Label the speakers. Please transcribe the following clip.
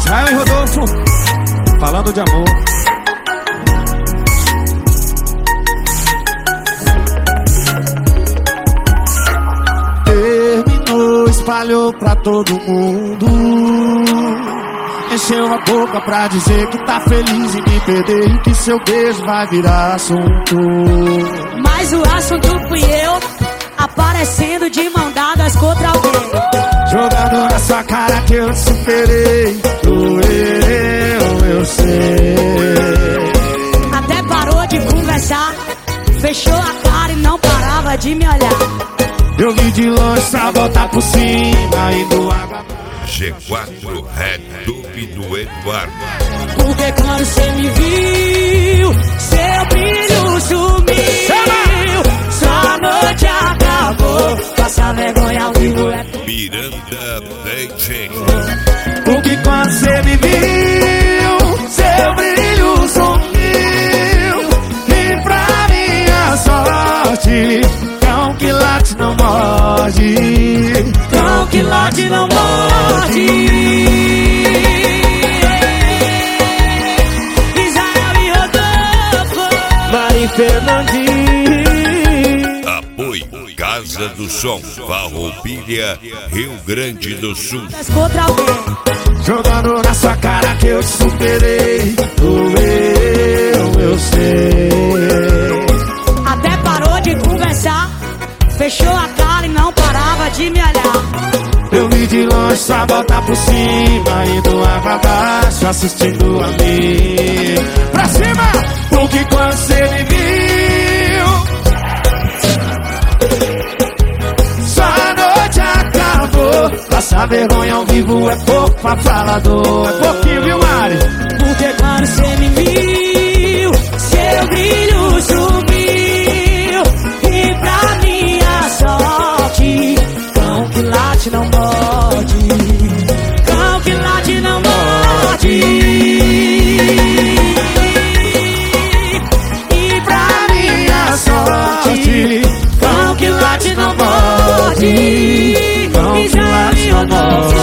Speaker 1: Israel e Rodolfo, falando de amor. Terminou, espalhou pra todo mundo. Encheu a boca pra dizer que tá feliz em me perder e que seu beijo vai virar assunto.
Speaker 2: Mas o assunto fui eu, aparecendo de mão dadas contra alguém.
Speaker 1: Jogando na sua cara que eu te superei. Doeu, eu sei.
Speaker 2: Até parou de conversar, fechou a cara e não parava de me olhar.
Speaker 1: Eu vi de longe pra voltar por cima, indo água.
Speaker 3: G4 Red Dub do Eduardo.
Speaker 2: Porque quando cê me viu, seu brilho sumiu. Sua noite acabou, passa vergonha ao vivo é
Speaker 3: Miranda DJ.
Speaker 1: Porque quando cê me viu, seu brilho sumiu. E pra minha sorte, cão que late não morde. Cão que late não morde.
Speaker 2: Israel e Rodolfo,
Speaker 1: Mari Fernandinho.
Speaker 3: Apoio Casa do Som, Farroupilha, Rio Grande do Sul.
Speaker 2: contra alguém.
Speaker 1: Jogando na sua cara que eu te superei. Doeu, eu sei.
Speaker 2: Até parou de conversar, fechou a cara e não parava de me olhar.
Speaker 1: Eu vi de longe só voltar por cima, indo água abaixo, assistindo a mim. Pra cima! Porque quando cê me viu, sua noite acabou. Passar vergonha ao vivo é pouco pra falador. É pouquinho, viu, Mari?
Speaker 2: Porque quando cê me viu, seu brilho sumiu. E pra minha sorte, cão que late não morde. Cão que late não morde. E pra minha sorte, cão que late não morde.
Speaker 1: Cão que late não morde.